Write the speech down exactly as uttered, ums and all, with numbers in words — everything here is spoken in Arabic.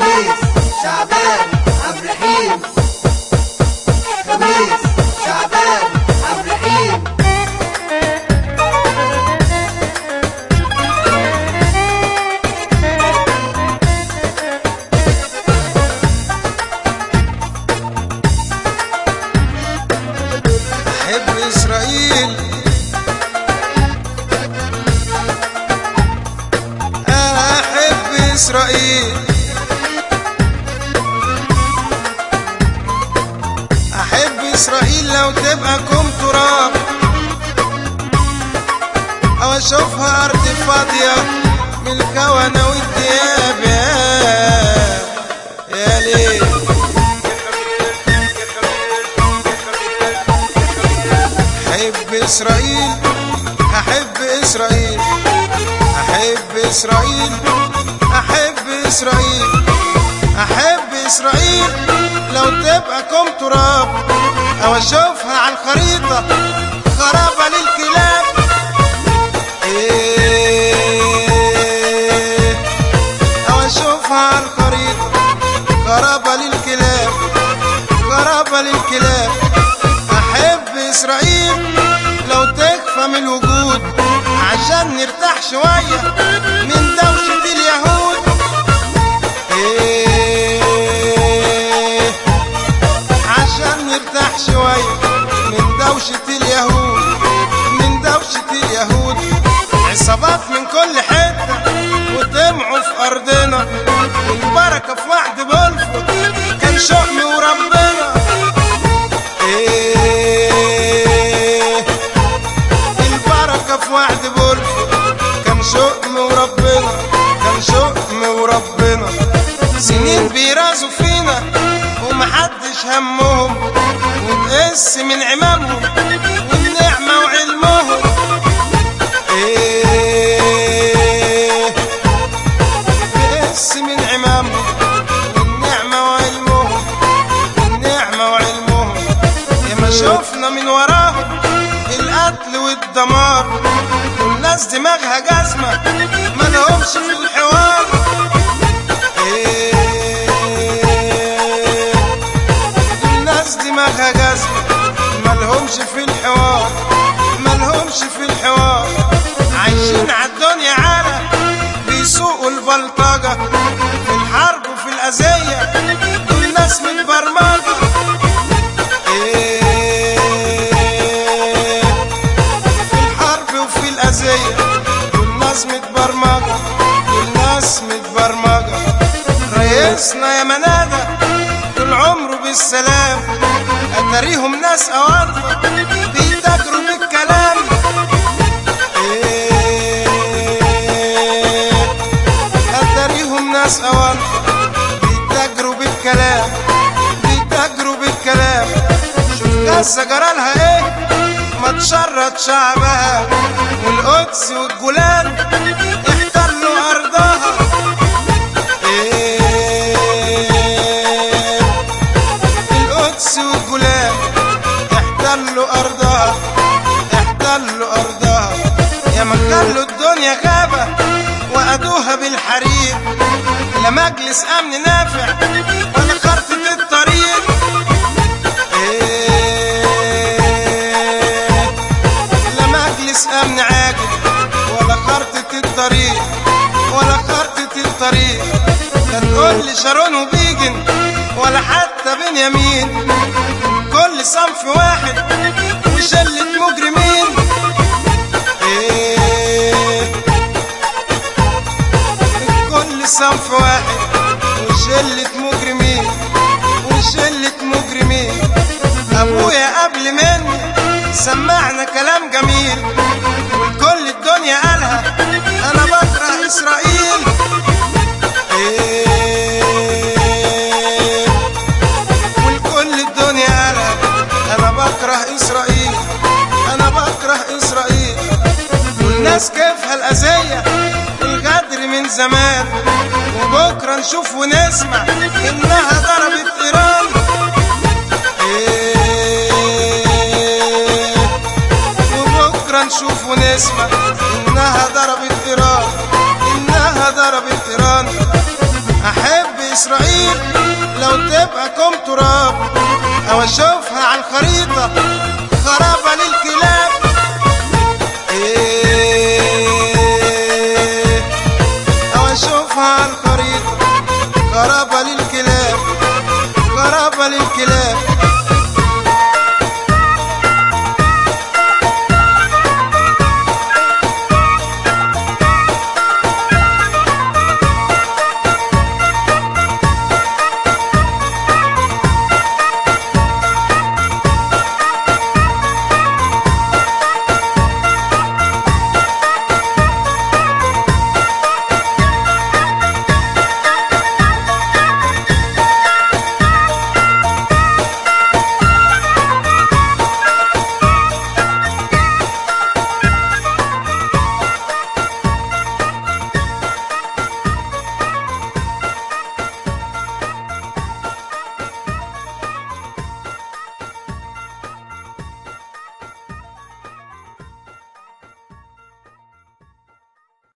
خميس شعبان عبد الرحيم، خميس شعبان عبد الرحيم. أحب إسرائيل، أحب إسرائيل، أحب إسرائيل لو تبقى كوم تراب أو أشوفها أرض فاضية من الكونة والدياب. يا ليل أحب إسرائيل، أحب إسرائيل، أحب إسرائيل، أحب إسرائيل، أحب إسرائيل لو تبقى كوم تراب أو أشوفها على الخريطة خرابة للكلاب. إيه أو أشوفها على الخريطة خرابة للكلاب، خرابة للكلاب. أحب إسرائيل لو تكفى من الوجود عشان نرتاح شوية من دوشة اليهود. إيه عشان نرتاح شوية من دوشة اليهود، من دوشة اليهود. عصابات من كل حتة وطمعوا في أرضنا، والبركة في وعد بلفط كان شؤم وربنا. إيه البركة في وعد بلفط كان شؤم وربنا، كان شؤم وربنا. سنين بيرازوا فينا ومحدش همهم، ونقص من عمامهم والنعمة وعلمهم. إيه نقص من عمامهم والنعمة وعلمهم، والنعمة وعلمهم. ياما شوفنا من وراهم القتل والدمار، والناس دماغها جزمة مالهمش في الحوار. إيه الناس دماغها جزمة مالهمش في الحوار، مالهمش في الحوار. عايشين عالدنيا عالة بيسوقوا البلطجة في الحرب وفي الأذية، دول ناس متبرمجة. إيه في الحرب وفي الأذية دول ناس متبرمجة، دول ناس متبرمجة. رئيسنا يا منادى طول عمره بالسلام، أتاريهم ناس أوانطة بيتاجروا بالكلام. إيه أتاريهم ناس أوانطة بيتاجروا بالكلام، بيتاجروا بالكلام. شوف غزة جرالها إيه ما تشرد شعبها، والقدس والجولان احتلوا أرضها. إيه القدس والجولان احتلوا أرضها، احتلوا أرضها. ياما خلوا الدنيا غابة وأدوها بالحريق، لا مجلس أمن نافع ولا خرطة الطريق. إيه لا مجلس أمن عاجل ولا خرطة الطريق، ولا خرطة الطريق. لا تقول لي شارون وبيجن ولا حتى بنيامين، كل صنف واحد وشلة مجرمين. إيه كل صنف واحد وشلة مجرمين، وشلة مجرمين. أبويا قبل مني سمعنا كلام جميل، والكل الدنيا قالها أنا بكره إسرائيل. إيه والكل الدنيا قالها أنا بكره إسرائيل، أنا بكره إسرائيل. والناس كيفها الأذية والغدر من زمان، وبكرة نشوف ونسمع إنها ضربت إيران. إيه وبكرة نشوف ونسمع إنها ضربت إيران، إنها ضربت إيران. أحب إسرائيل لو تبقى كوم تراب، أو أشوفها على الخريطة خرابة للكلاب. إيه أو أشوفها على الخريطة خرابة للكلاب، خرابة للكلاب.